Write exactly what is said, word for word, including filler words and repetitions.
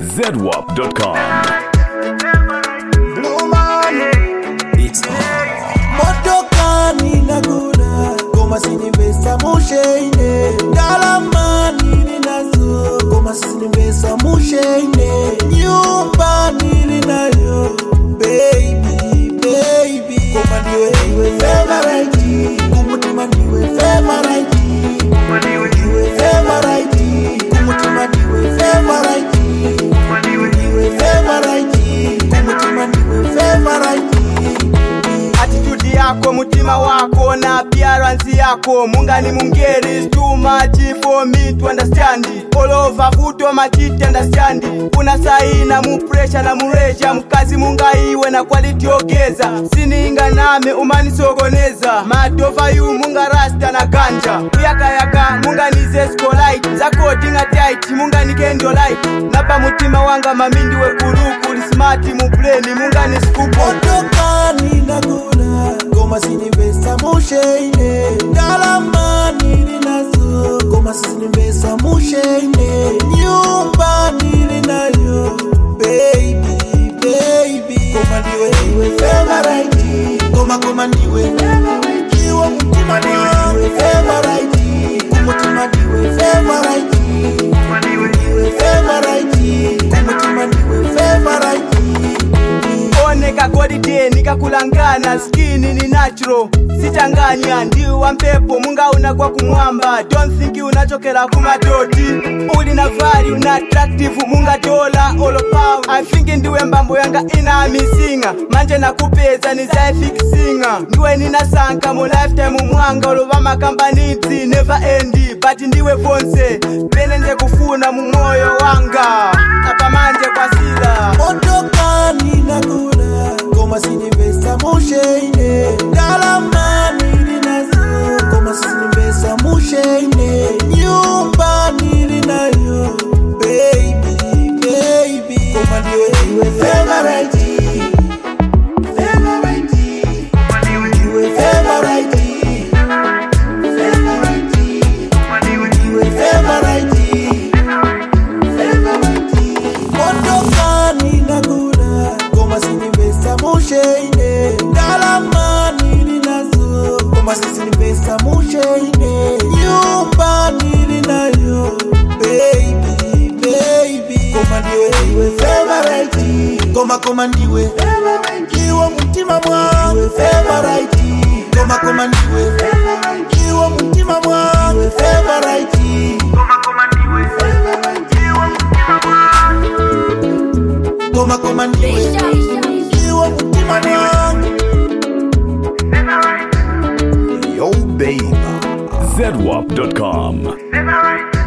zedwap dot com. Blue man, it's on. Motoka ninagula, koma sinivesa musheine. Dalamani ninazo, koma sinivesa musheine. Nyumba nilinayo, baby, baby. Koma niwe niwe favorite, kumutima niwe favorite. Koma niwe niwe favorite, kumutima niwe favorite. Niwe favorite, kumutima niwe favorite. Attitude yako, mutima wako na appearance yako, mungani mungeri is too much for me to understand. All over vuto machiti understand. Una saina mu pressure na mureja, mkazi mungaiwe na quality ogeza. Sininga name umani sogoneza, mad over you munga rasta na ganja. Yaka yaka munga nize skolite, zako dinga tight munga ni kendo light. Napa mutima wanga mamindi we kuruku, smart mu brain munga ni scoop. Motoka ninagula, koma sinivesa musheine. Dalamani ninazo, koma sinivesa musheine. Nyumba nilinayo, baby, baby. Koma niwe niwe favorite, koma koma niwe favorite. Niwe mutima niwe favorite, kumutima niwe favorite. Niwe niwe favorite, kumutima niwe favorite. Oneka quality nikakulangana, skini ni natural sitanganya, ndiwa mpepo munga unakwa kumwamba. Don't think unachokela kumadoti, uli na value na attractive munga dola all power. I think ndiwe mbambo yanga ina misinga, manje nakupeza ni za fixinga. Ndiwe nina sanka mo lifetime mwanga, olova makambaniti never end. But ndiwe fonse pene nje kufuna mu moyo wanga, apa manje kwa sila. Motoka ninagula, koma sinivesa musheine. Dalamani ninazo, koma sinivesa musheine. Nyumba nilinayo, baby, baby. Koma niwe niwe favorite, favorite. Niwe favorite, favorite. Niwe favorite, favorite. Motoka ninagula, koma sinivesa musheine. Dalamani ninazo, koma sinivesa musheine. Nyumba nilinayo, baby, baby. Koma niwe niwe favorite, koma koma niwe favorite. Niwe mutima mwangu favorite, koma koma niwe favorite. Niwe mutima mwangu favorite, koma koma niwe favorite. Niwe mutima mwangu, koma koma niwe. Niwe mutima mwangu. Yo baby. zedwap dot com.